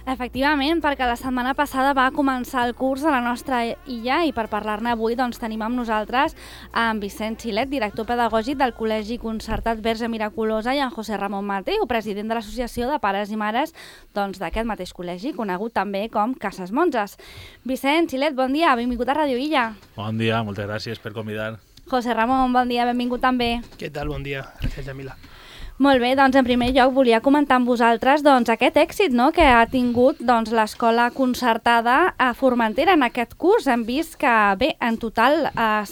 Efectivament, perquè la setmana passada va començar el curs a la nostra illa i per parlar-ne avui tenim amb nosaltres en Vicent Xilet, director pedagògic del Col·legi Concertat Verge Miraculosa, i en José Ramon Mateu, president de l'Associació de Pares i Mares d'aquest mateix col·legi, conegut també com Cases Monges. Vicent Xilet, bon dia, benvingut a Radio Illa. Bon dia, moltes gràcies per convidar. José Ramon, bon dia, benvingut també. Què tal? Bon dia. Gràcies, Jamila. Molt bé, doncs en primer lloc volia comentar amb vosaltres aquest èxit que ha tingut l'escola concertada a Formentera en aquest curs. Hem vist que, bé, en total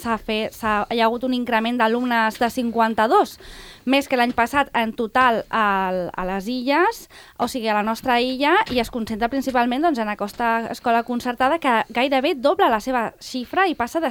hi ha hagut un increment d'alumnes de 52, més que l'any passat en total a les illes, o sigui a la nostra illa, i es concentra principalment en aquesta escola concertada que gairebé dobla la seva xifra i passa de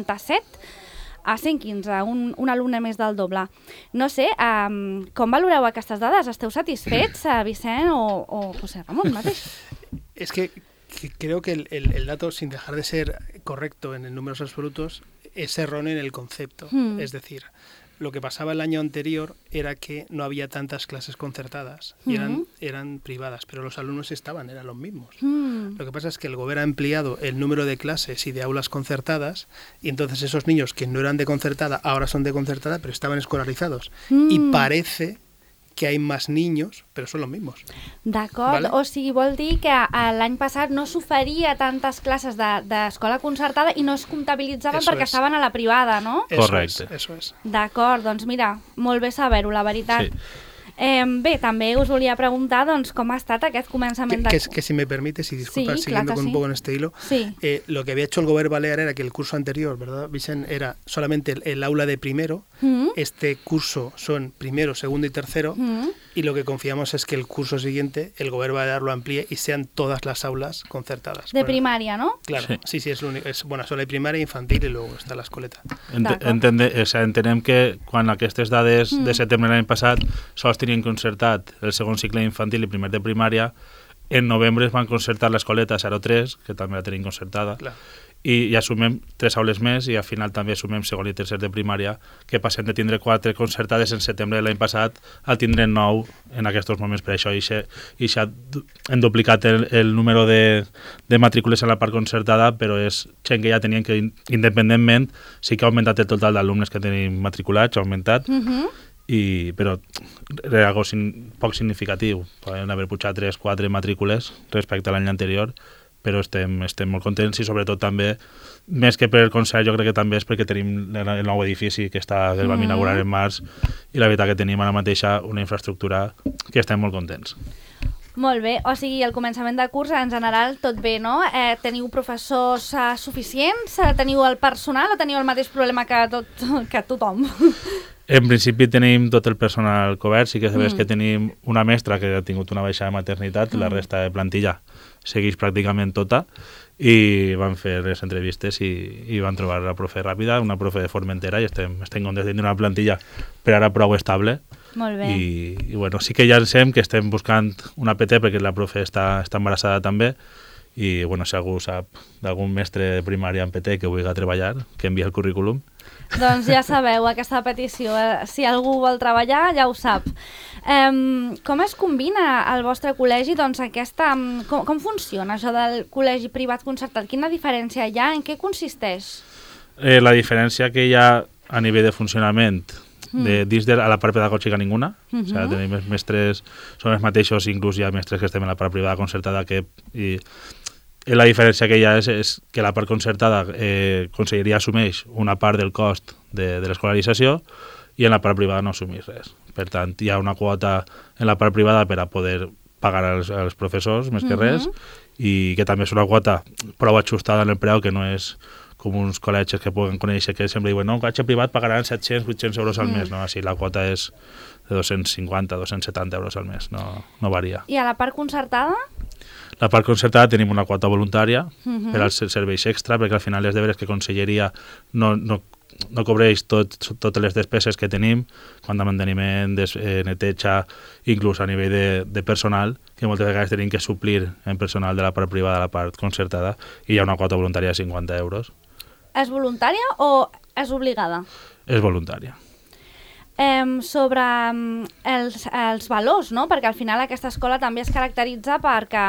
57 a 115, un alumne més del doble. No sé, com valoreu aquestes dades? Esteu satisfets, Vicent o José Ramón mateix? Es que creo que el dato, sin dejar de ser correcto en números absolutos, es erróneo en el concepto. Es decir, lo que pasaba el año anterior era que no había tantas clases concertadas y eran privadas, pero los alumnos eran los mismos. Lo que pasa es que el gobierno ha ampliado el número de clases y de aulas concertadas, y entonces esos niños que no eran de concertada ahora son de concertada, pero estaban escolarizados. Y parece que hay más niños, però són els mismos. D'acord, ¿vale? O sigui, vol dir que l'any passat no s'oferia tantes classes d'escola concertada i no es comptabilitzaven perquè estaven a la privada, no? Correcte. Eso es. D'acord, doncs mira, molt bé saber-ho, la veritat. Sí. Bé, també us volia preguntar com ha estat aquest començament que si me permites, y disculpa, sí, siguiendo con un poco en este hilo, sí. Lo que había hecho el gobierno balear era que el curso anterior, ¿verdad, Vicent? Era solamente el aula de primero, este curso son primero, segundo y tercero, y lo que confiamos es que el curso siguiente el gobierno balear lo amplíe y sean todas las aulas concertadas. De primaria, ¿no? Claro, sí, es lo único. Solo hay primaria, infantil y luego está la escoleta. Entenem que quan aquestes dades de setembre l'any passat sols tenien concertat el segon cicle infantil i primer de primària, en novembre es van concertar l'escoleta 03, que també la tenim concertada, clar. I ja sumem 3 aules més i al final també sumem segon i tercer de primària, que passem de tindre 4 concertades en setembre de l'any passat a tindre 9 en aquests moments. Per això hem duplicat el número de matrícules en la part concertada, però és gent que ja tenien que, independentment, sí que ha augmentat el total d'alumnes que tenim matriculats, ha augmentat, però era algo poc significatiu. Poden haver pujat 3-4 matrícules respecte a l'any anterior, però estem molt contents i sobretot també, més que per el concert, jo crec que també és perquè tenim el nou edifici que es vam inaugurar en març i la veritat que tenim ara mateixa una infraestructura que estem molt contents. Molt bé, o sigui, el començament de curs en general tot bé, no? Teniu professors suficients? Teniu el personal o teniu el mateix problema que tothom? En principi tenim tot el personal cobert, sí que sabés que tenim una mestra que ha tingut una baixada de maternitat, la resta de plantilla segueix pràcticament tota, i van fer les entrevistes i van trobar la profe ràpida, una profe de Formentera, i estem contents de tenir una plantilla per ara prou estable. Molt bé. I bueno, sí que ja pensem que estem buscant una PT perquè la profe està embarassada també, i bueno, si algú sap d'algun mestre de primària en PT que vulgui treballar, que envia el currículum. Doncs ja sabeu aquesta petició, si algú vol treballar ja ho sap. Com es combina al vostre col·legi com funciona això del col·legi privat concertat? Quina diferència hi ha? En què consisteix? La diferència que hi ha a nivell de funcionament dins de la part pedagògica ninguna, o sigui, tenim els mestres, són els mateixos, inclús hi ha mestres que estem en la part privada concertada i la diferència que hi ha és que la part concertada Conselleria assumeix una part del cost de l'escolarització i en la part privada no assumeix res. Per tant, hi ha una quota en la part privada per a poder pagar als professors, més que res, i que també és una quota prou ajustada en el preu, que no és com uns col·legis que poden conèixer que sempre diuen, no, un col·legi privat pagaran 700-800 euros al mes, no? Així la quota és de 250-270 euros al mes, no varia. I a la part concertada? La part concertada tenim una quota voluntària per als serveis extra, perquè al final els deures que Conselleria no cobreix totes les despeses que tenim, quant a manteniment, neteja, inclús a nivell de personal, que moltes vegades tenim que suplir en personal de la part privada a la part concertada, i hi ha una quota voluntària de 50 euros. És voluntària o és obligada? És voluntària. sobre els valors, no? Perquè al final aquesta escola també es caracteritza perquè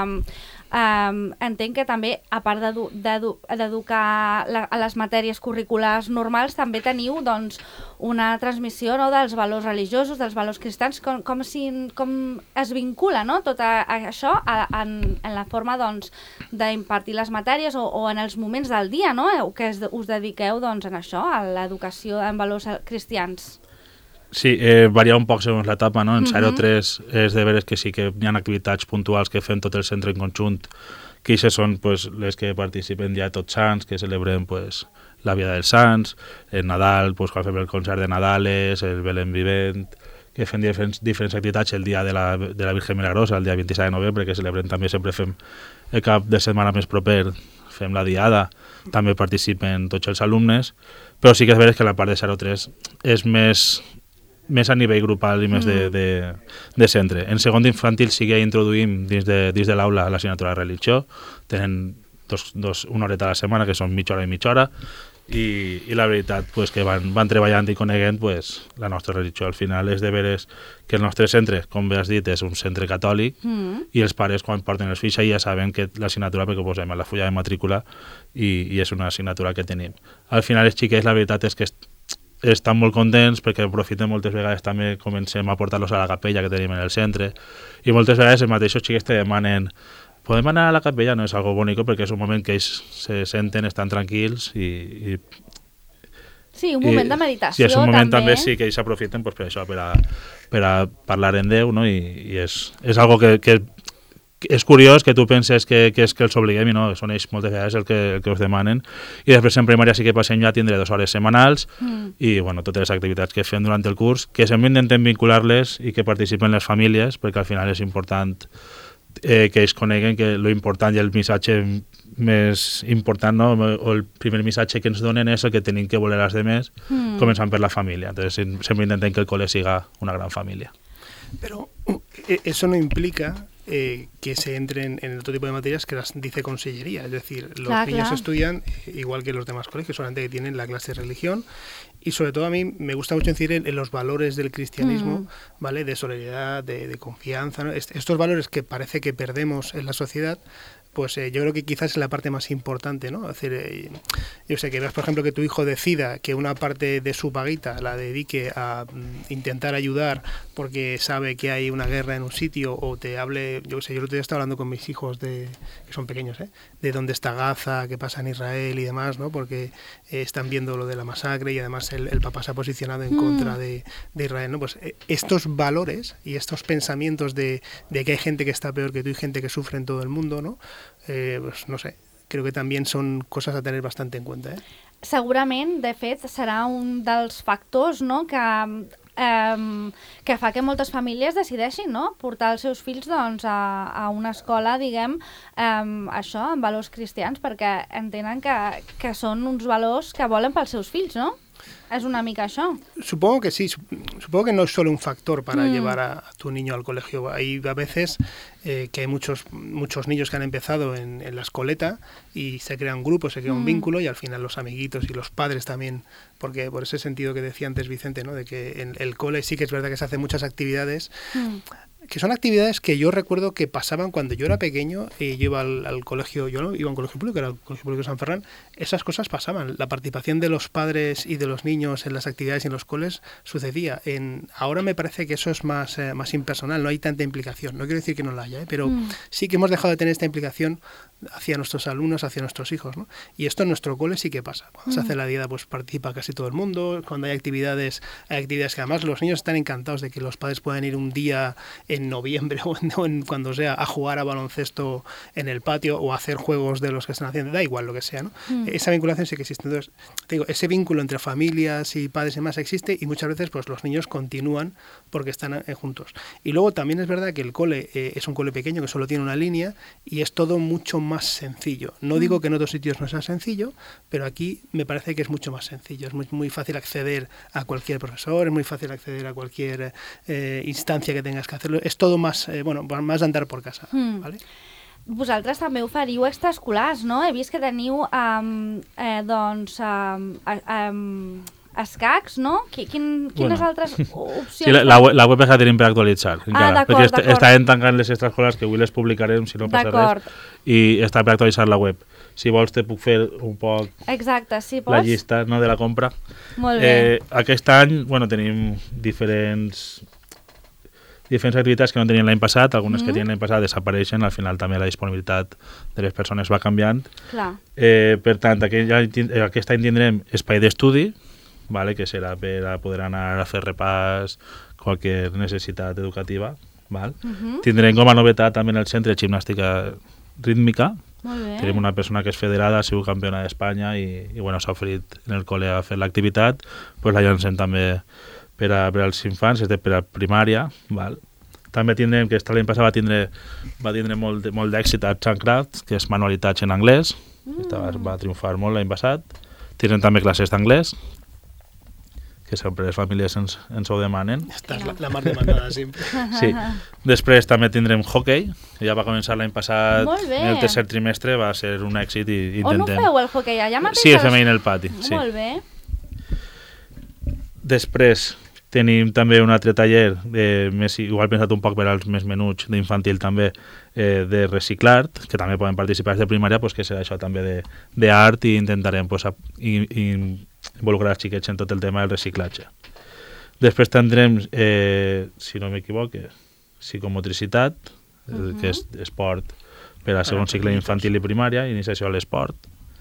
entenc que també, a part d'educar a les matèries curriculars normals, també teniu doncs, una transmissió, no?, dels valors religiosos, dels valors cristians, com es vincula, no?, tot això en la forma doncs, d'impartir les matèries o en els moments del dia, no?, que us dediqueu doncs, en això, a l'educació en valors cristians. Sí, varia un poc segons l'etapa, no? En 0-3 és de veres que sí que hi ha activitats puntuals que fem tot el centre en conjunt, que aquestes són pues, les que participen ja Tots Sants, que celebrem pues, la Vida dels Sants, el Nadal, pues, quan fem el concert de Nadales, el Belén Vivent, que fem diferents activitats, el dia de la Virgen Milagrosa, el dia 27 de novembre, que celebrem també, sempre fem el cap de setmana més proper, fem la Diada, també participen tots els alumnes, però sí que és veres que la part de 0-3 és més a nivell grupal i més de centre. En segon d'infantil sí que introduïm dins de l'aula l'assignatura de religió. Tenen una horeta a la setmana, que són mitja hora i mitja hora, i la veritat pues, que van treballant i coneguent pues, la nostra religió. Al final és de veres que el nostre centre, com bé has dit, és un centre catòlic i els pares quan porten els fills ja saben que l'assignatura, perquè ho posem a la fulla de matrícula i és una assignatura que tenim. Al final els xiquets la veritat és que estan molt contents perquè aprofiten moltes vegades, també comencem a portar-los a la capella que tenim en el centre, i moltes vegades els mateixos xiquets te demanen podem anar a la capella, no és algo bonic perquè és un moment que ells se senten, estan tranquils i sí, un moment de meditació sí, és un moment també sí que ells s'aprofiten pues, per això, per a parlar en Déu, no? I és algo que és curiós que tu penses que és que els obliguem i no, són ells moltes vegades el que us demanen. I després en primària sí que passem ja a tindre 2 hores setmanals i bueno, totes les activitats que fem durant el curs, que sempre intentem vincular-les i que participen les famílies, perquè al final és important que ells coneguen que lo important i el missatge més important, no? O el primer missatge que ens donen és el que tenim que voler als demés, començant per la família. Entonces sempre intentem que el col·le siga una gran família. Pero eso no implica que se entren en otro tipo de materias que las dice consellería. Es decir, los niños estudian igual que los demás colegios, solamente que tienen la clase de religión. Y sobre todo a mí me gusta mucho incidir en los valores del cristianismo, ¿vale? De solidaridad, de confianza, ¿no? Estos valores que parece que perdemos en la sociedad, pues yo creo que quizás es la parte más importante, ¿no? Es decir, yo sé que veas, por ejemplo, que tu hijo decida que una parte de su paguita la dedique a intentar ayudar porque sabe que hay una guerra en un sitio, o te hable, yo sé, yo el otro día estaba hablando con mis hijos que son pequeños, de dónde está Gaza, qué pasa en Israel y demás, ¿no? Porque están viendo lo de la masacre y además el papá se ha posicionado en contra de Israel, ¿no? Pues estos valores y estos pensamientos de que hay gente que está peor que tú y gente que sufre en todo el mundo, ¿no? Pues no sé, creo que també són coses a tenir bastant en compte. Segurament, de fet, serà un dels factors, no?, que fa que moltes famílies decideixin, no?, portar els seus fills doncs, a una escola, diguem, això, amb valors cristians, perquè entenen que són uns valors que volen pels seus fills, no? ¿Es una mica això? Supongo que sí, supongo que no es solo un factor para llevar a tu niño al colegio. Hay a veces que hay muchos niños que han empezado en la escoleta y se crea un grupo, se crea un vínculo, y al final los amiguitos y los padres también, porque por ese sentido que decía antes Vicente, ¿no? De que en el cole sí que es verdad que se hacen muchas actividades, que son actividades que yo recuerdo que pasaban cuando yo era pequeño y yo iba al colegio, yo no iba a un colegio público, era el Colegio Público de San Ferran, esas cosas pasaban, la participación de los padres y de los niños en las actividades y en los coles sucedía. Ahora me parece que eso es más impersonal, no hay tanta implicación, no quiero decir que no la haya, pero sí que hemos dejado de tener esta implicación hacia nuestros alumnos, hacia nuestros hijos, ¿no? Y esto en nuestro cole sí que pasa. Cuando se hace la diada, pues participa casi todo el mundo. Cuando hay actividades que además los niños están encantados de que los padres puedan ir un día en noviembre o cuando sea a jugar a baloncesto en el patio o a hacer juegos de los que están haciendo, da igual lo que sea, ¿no? Esa vinculación sí que existe. Entonces, te digo, ese vínculo entre familias y padres y demás existe, y muchas veces pues los niños continúan porque están juntos. Y luego también es verdad que el cole es un cole pequeño que solo tiene una línea y es todo mucho más sencillo. No digo que en otros sitios no sea sencillo, pero aquí me parece que es mucho más sencillo. Es muy fácil acceder a cualquier profesor, es muy fácil acceder a cualquier instancia que tengas que hacerlo. Es todo más, más de andar por casa. ¿Vale? Vosaltres també oferiu extraescolars, no? He vist que teniu escacs, no? Quines altres opcions? Sí, la web és la tenim per actualitzar, encara, d'acord, perquè estaven tancant les extraescolars, que avui les publicarem, si no passa res, i està per actualitzar la web. Si vols te puc fer un poc exacte, sí, la llista, no, de la compra. Molt bé. Aquest any tenim diferents activitats que no tenien l'any passat, algunes que tenien l'any passat desapareixen, al final també la disponibilitat de les persones va canviant. Clar. Per tant, aquest any tindrem espai d'estudi, vale, que serà per a poder anar a fer repàs, qualsevol necessitat educativa. Val? Tindrem com a novetat també en el centre gimnàstica rítmica. Molt bé. Tenim una persona que és federada, ha sigut campiona d'Espanya i s'ha oferit en el col·le a fer l'activitat, doncs la llancem també per als infants, per a primària. Val? També tindrem, que l'any passat va tindre molt d'èxit a Handcraft, que és manualitats en anglès, va triomfar molt l'any passat. Tindrem també classes d'anglès, que sempre les famílies ens ho demanen. Esta és la más demandada sempre. Sí. Després també tindrem hockey, que ja va començar l'any passat, en el tercer trimestre, va ser un èxit i intentem... On ho feu, el hockey? Allà mateix? Sí, fem en el pati. Sí. Molt bé. Després tenim també un altre taller, igual pensat un poc per als més menuts, d'infantil també, de reciclart, que també poden participar de primària, que serà això també d'art, i intentarem involucrar els xiquets en tot el tema del reciclatge. Després tindrem, si no m'equivoco, psicomotricitat, que és esport per a segon cicle infantil i primària, iniciació a l'esport.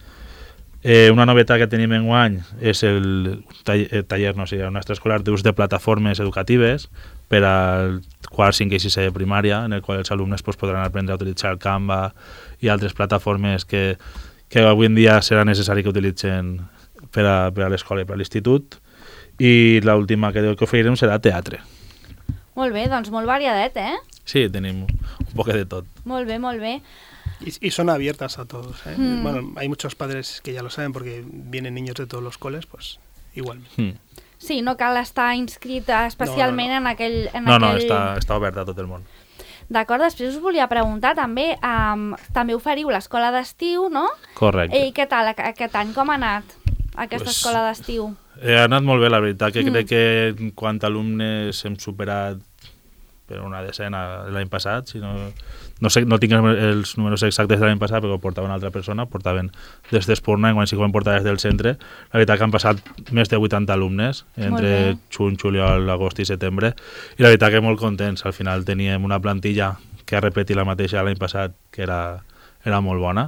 Una novetat que tenim enguany és el taller un extraescolar d'ús de plataformes educatives per al quart, 5 i 6 de primària, en el qual els alumnes podran aprendre a utilitzar Canva i altres plataformes que avui en dia serà necessari que utilitzen per a l'escola i per a l'institut. I l'última que oferirem serà teatre. Molt bé, doncs molt variadet, eh? Sí, tenim un poc de tot. Molt bé, molt bé. Y son abiertas a todos, ¿eh? Bueno, hay muchos padres que ya lo saben porque vienen niños de todos los coles, pues igual. Sí, no cal estar inscrit especialment en aquell... No, està obert a tot el món. D'acord, després us volia preguntar també, també oferiu l'escola d'estiu, no? Correcte. I què tal aquest any? Com ha anat aquesta escola d'estiu? Ha anat molt bé, la veritat, que crec que quant a alumnes hem superat per una decena l'any passat, si no tinc els números exactes de l'any passat perquè ho portava una altra persona, portaven des d'Espurna, quan sí que ho vam portar des del centre. La veritat que han passat més de 80 alumnes entre juny, juliol, agost i setembre, i la veritat que molt contents. Al final teníem una plantilla que ha repetit la mateixa l'any passat, que era molt bona,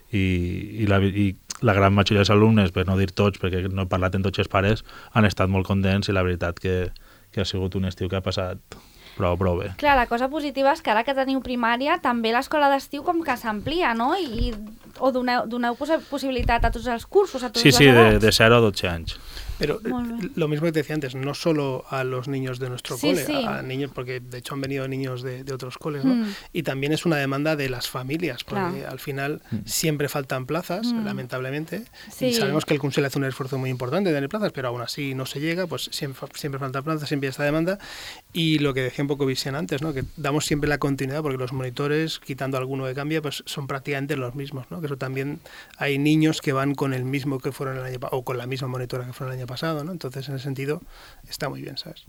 i la gran majoria dels alumnes, per no dir tots, perquè no he parlat amb tots els pares, han estat molt contents, i la veritat que ha sigut un estiu que ha passat prou bé. Clar, la cosa positiva és que ara que teniu primària, també l'escola d'estiu com que s'amplia, no? O doneu possibilitat a tots els cursos, a tots les edats. De 0 a 12 anys. Pero lo mismo que te decía antes, no solo a los niños de nuestro cole, a niños, porque de hecho han venido niños de otros coles, ¿no? Y también es una demanda de las familias, porque al final siempre faltan plazas, lamentablemente, y sabemos que el Consell hace un esfuerzo muy importante de tener plazas, pero aún así no se llega, pues siempre faltan plazas, siempre hay esta demanda, y lo que decía un poco Vicente antes, ¿no? Que damos siempre la continuidad, porque los monitores, quitando alguno que cambia, pues son prácticamente los mismos, ¿no? Que eso también hay niños que van con el mismo que fueron el año pasado, o con la misma monitora que fueron el año pasado, ¿no? Entonces, en ese sentido, está muy bien, ¿sabes?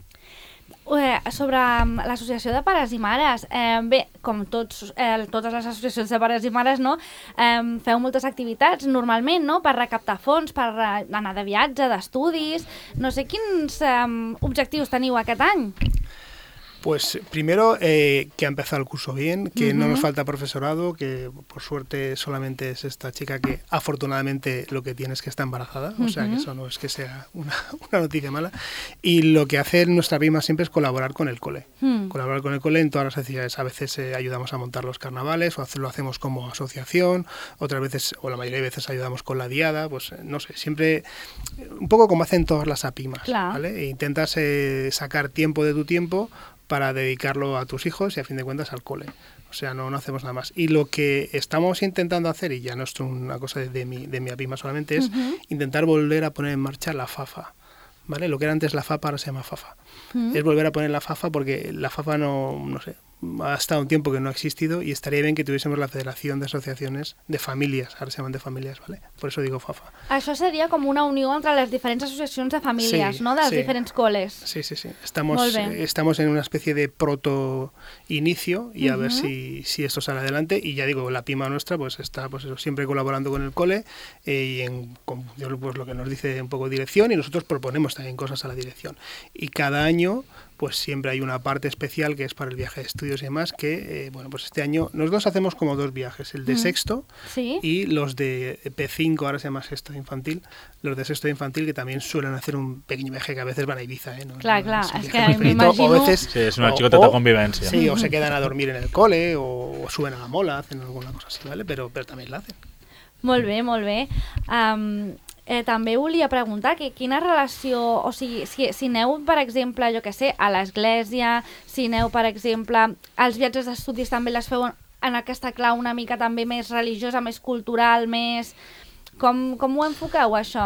Sobre l'associació de pares i mares, bé, com totes les associacions de pares i mares, no? Feu moltes activitats normalment, no? Per recaptar fons, per anar de viatge, d'estudis. No sé quins objectius teniu aquest any. Pues primero que ha empezado el curso bien, que no nos falta profesorado, que por suerte solamente es esta chica que afortunadamente lo que tiene es que está embarazada, o sea que eso no es que sea una noticia mala. Y lo que hace nuestra prima siempre es colaborar con el cole, colaborar con el cole en todas las actividades. A veces ayudamos a montar los carnavales, o lo hacemos como asociación, otras veces, o la mayoría de veces ayudamos con la diada, pues no sé, siempre un poco como hacen todas las APIMAs, ¿vale? E intentas sacar tiempo de tu tiempo para dedicarlo a tus hijos y a fin de cuentas al cole. O sea, no hacemos nada más. Y lo que estamos intentando hacer, y ya no es una cosa de mi APIMA solamente, es intentar volver a poner en marcha la FAFA, ¿vale? Lo que era antes la FAPA ahora se llama FAFA. es volver a poner la FAFA, porque la FAFA no sé, ha estado un tiempo que no ha existido y estaría bien que tuviésemos la Federación de Asociacions de Famílies, ara se llaman de famílies, ¿vale? Por eso digo FAFA. Això seria com una unió entre les diferents associacions de famílies, Sí, no? Dels sí. diferents coles. Sí. Molt bé. Estamos en una especie de proto-inicio y a ver si esto sale adelante. Y ya digo, la PIMA nuestra pues está pues eso, siempre colaborando con el cole y con pues, lo que nos dice un poco dirección, y nosotros proponemos también cosas a la dirección. Y cada año pues siempre hay una parte especial que es para el viaje de estudios y demás, que bueno, pues este año nosotros hacemos como 2 viajes, el de sexto Sí. y los de P5, ahora se llama sexto infantil, los de sexto infantil que también suelen hacer un pequeño viaje, que a veces van a Ibiza, ¿eh? Clar, Es un és viaje que muy pequeñito, m'imagino... o a veces, Sí, és una xicoteta convivència. sí, o se quedan a dormir en el cole, o suben a la mola, hacen alguna cosa así, ¿vale? Pero también la hacen. Molt bé, molt bé. També volia preguntar que quina relació, o sigui, si aneu, per exemple, jo què sé, a l'església, si aneu, per exemple, als viatges d'estudis també les feu en aquesta clau una mica també més religiosa, més cultural, més... Com ho enfoqueu, això?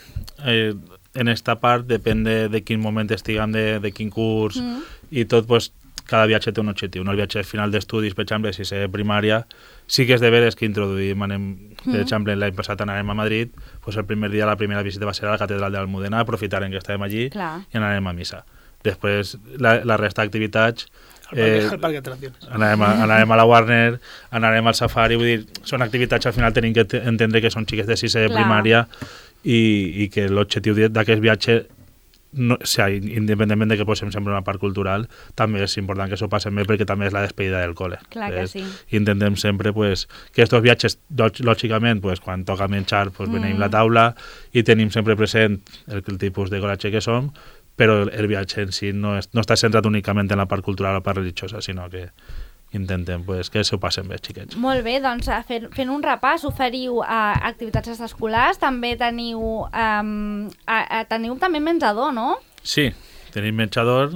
En esta part depèn de quin moment estiguem, de quin curs, i tot, pues, cada viatge té un objectiu. No? El viatge final d'estudis, per exemple, si sé primària, sí que és de veres que introduïm, per exemple, l'any passat anàrem a Madrid, pues el primer dia, la primera visita va ser a la catedral de l'Almudena, aprofitarem que estàvem allí i anàrem a missa. Després, la resta d'activitats... Al parc d'atraccions. Anàrem a la Warner, anàrem al Safari, vull dir, són activitats que al final tenim que entendre que són xiques de sisè de primària i que l'objectiu d'aquest viatge, no, o sea, independentment de que posem sempre una part cultural, també és important que s'ho passem bé, perquè també és la despedida del col·le. Clar que sí. Intentem sempre pues, que estos viatges, lògicament, pues, quan toca menjar, pues, venim la taula i tenim sempre present el tipus de colatge que som, però el viatge en si no està centrat únicament en la part cultural o la part religiosa, sinó que intentem pues, que s'ho passen bé, xiquets. Molt bé, doncs fent un repàs, oferiu activitats extraescolars, també teniu també menjador, no? Sí, tenim menjador.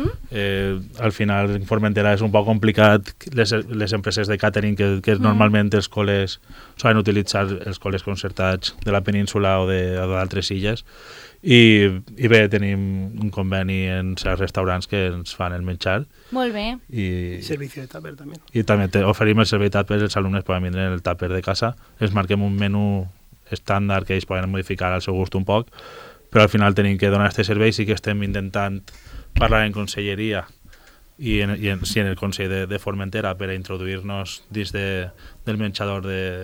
Al final, en Formentera és un poc complicat les empreses de càtering que normalment els col·les solen utilitzar, els col·les concertats de la península o d'altres illes. I bé, tenim un conveni en certs restaurants que ens fan el menjar. Molt bé. I servicio de tàper, també. I també oferim el servei tàper, els alumnes poden vindre en el tàper de casa. Els marquem un menú estàndard que ells poden modificar al seu gust un poc, però al final tenim que donar aquest servei. Sí que estem intentant parlar en conselleria i en el Consell de Formentera per a introduir-nos dins del menjador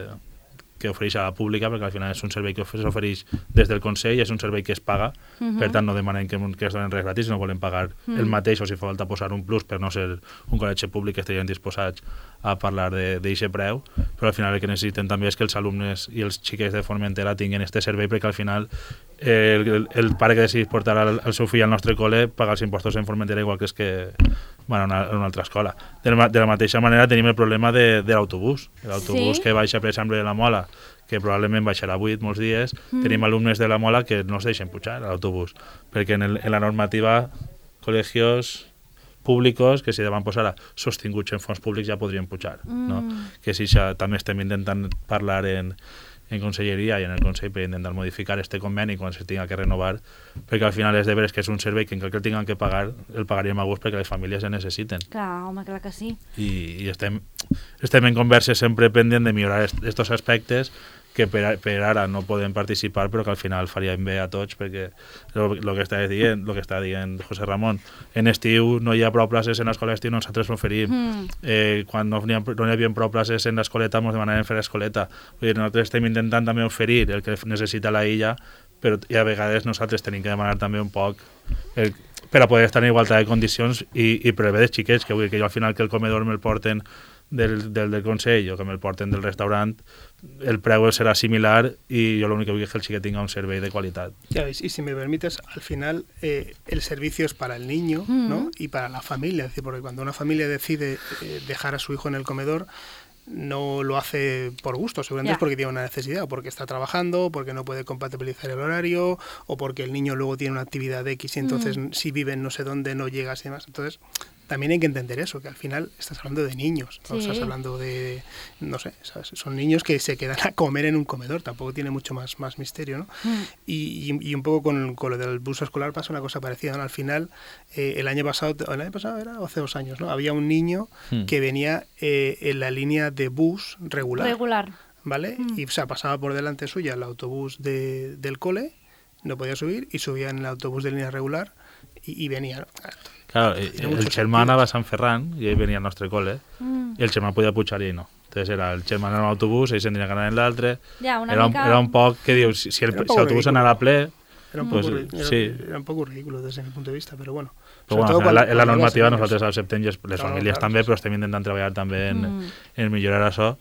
que ofereix a la pública, perquè al final és un servei que s'ofereix des del Consell, és un servei que es paga, per tant no demanem que es donen res gratis, no volem pagar el mateix, o si fa falta posar un plus per no ser un col·legi públic que estarien disposats a parlar d'aquest preu, però al final el que necessiten també és que els alumnes i els xiquets de Formentera tinguin aquest servei, perquè al final el pare que decidís portar el seu fill al nostre col·le paga els impostos en Formentera igual que és que van a una altra escola. De la mateixa manera tenim el problema de l'autobús. L'autobús que baixa, per exemple, de la Mola, que probablement baixarà 8 molts dies, tenim alumnes de la Mola que no es deixen pujar a l'autobús, perquè en la normativa col·legios públics que si van posar sostinguts en fons públics ja podrien pujar. No? Que si això també estem intentant parlar en conselleria i en el Consell per intentar modificar este conveni quan se tinga que renovar, perquè al final és de veres que és un servei que encara que el tinguin que pagar, el pagaríem a gust perquè les famílies el necessiten. Clar, home, clar que sí. I estem en converses sempre pendent de millorar estos aspectes que per ara no podem participar, però que al final faríem bé a tots, perquè el que està dient José Ramon, en estiu no hi ha prou places en l'escola d'estiu, nosaltres l'oferim. Quan no hi havia prou places en l'escoleta, ens demanàvem fer l'escoleta. Vull dir, nosaltres estem intentant també oferir el que necessita la illa, però a vegades nosaltres tenim que demanar també un poc per a poder estar en igualtat de condicions i prever dels xiquets, que vull dir que jo al final que el comedor me'l porten del Consell o que me'l porten del restaurant, el preu será similar y yo lo único que quiero es que el chique tenga un servicio de calidad. Ya ves, y si me permites, al final el servicio es para el niño, ¿no? Y para la familia, es decir, porque cuando una familia decide dejar a su hijo en el comedor, no lo hace por gusto, seguramente es porque tiene una necesidad, o porque está trabajando, porque no puede compatibilizar el horario, o porque el niño luego tiene una actividad X y entonces si vive en no sé dónde no llega y demás. Entonces, también hay que entender eso, que al final estás hablando de niños, ¿no? Estás hablando de, no sé, son niños que se quedan a comer en un comedor, tampoco tiene mucho más misterio, ¿no? Y un poco con lo del bus escolar pasa una cosa parecida, ¿no? Al final, el año pasado era, o hace 2 años, ¿no? Había un niño que venía en la línea de bus regular. ¿Vale? Y o sea, pasaba por delante suya el autobús del cole, no podía subir, y subía en el autobús de línea regular y venía, ¿no? Claro, el germán anava a Sant Ferran i ell venia al nostre col·le i el germán podia pujar i ell no. Entonces era el germán en l'autobús, ell tindria que anar en l'altre. Ja, era un poc que dius, si l'autobús anava ple... Era un poco ridículo desde mi punto de vista, pero bueno. Però bueno, en la normativa nosaltres acceptem, les famílies també, però estem intentant treballar també en millorar això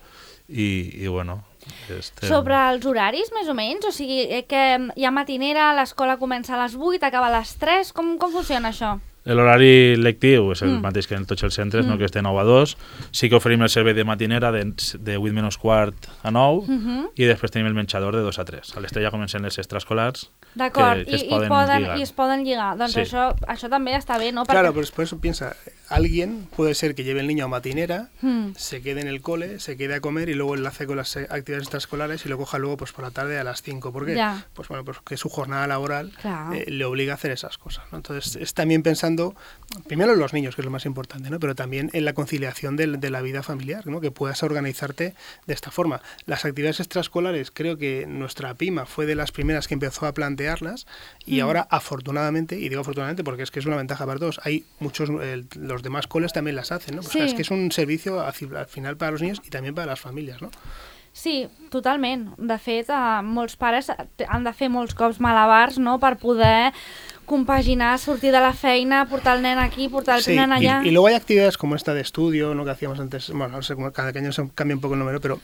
i bueno... Sobre els horaris, més o menys? O sigui, que hi ha matinera, l'escola comença a les 8, acaba a les 3, com funciona això? L'horari lectiu és el mateix que en tots els centres, no? Que és de 9 a 2. Sí que oferim el servei de matinera de 8 menys quart a 9 i després tenim el menjador de 2 a 3. A l'Estrella comencen les extraescolars. D'acord, i es poden lligar. Doncs sí. Això també està bé, ¿no? Claro, pero por eso piensa, alguien puede ser que lleve el niño a matinera, se quede en el cole, se quede a comer y luego enlace con las actividades extraescolares y lo coja luego pues por la tarde a las 5. ¿Por qué? Ya. Pues bueno, porque su jornada laboral le obliga a hacer esas cosas, ¿no? Entonces es también pensando primero en los niños, que es lo más importante, ¿no? Pero también en la conciliación de la vida familiar, ¿no? Que puedas organizarte de esta forma. Las actividades extraescolares, creo que nuestra PIMA fue de las primeras que empezó a plantearlas y ahora afortunadamente, y digo afortunadamente porque es que es una ventaja para todos, hay muchos, los demás coles también las hacen, ¿no? Sí. O sea, es que es un servicio al final para los niños y también para las familias, ¿no? Sí, totalment. De fet, molts pares han de fer molts cops malabars, no?, per poder compaginar, sortir de la feina, portar el nen aquí, portar el nen allá. Y luego hay actividades como esta de estudio, ¿no?, que hacíamos antes, bueno, no sé, cada año se cambia un poco el número, pero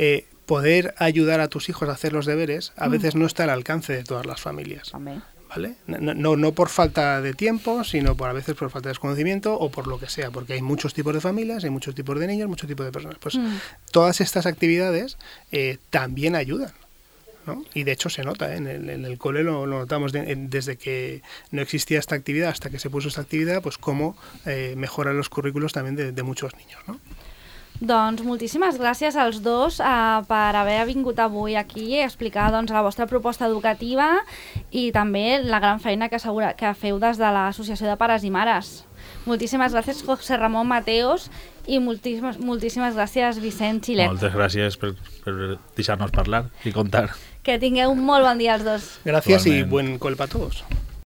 poder ayudar a tus hijos a hacer los deberes a veces no está al alcance de todas las familias. També. ¿Vale? No por falta de tiempo, sino a veces por falta de desconocimiento o por lo que sea, porque hay muchos tipos de familias, hay muchos tipos de niños, muchos tipos de personas. Pues todas estas actividades también ayudan, ¿no? Y de hecho se nota, en el cole lo notamos desde que no existía esta actividad hasta que se puso esta actividad, pues cómo mejoran los currículos también de muchos niños, ¿no? Doncs moltíssimes gràcies als dos per haver vingut avui aquí a explicar la vostra proposta educativa i també la gran feina que feu des de l'Associació de Pares i Mares. Moltíssimes gràcies, José Ramón Mateos, i moltíssimes gràcies, Vicent Xilet. Moltes gràcies per deixar-nos parlar i contar. Que tingueu un molt bon dia els dos. Gracias y buen col para todos.